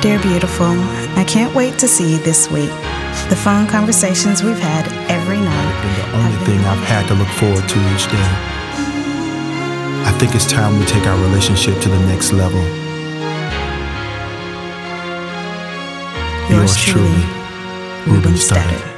Dear Beautiful, I can't wait to see you this week. The phone conversations we've had every night have been the only thing I've had to look forward to each day. I think it's time we take our relationship to the next level. Yours truly, Ruben Studdard.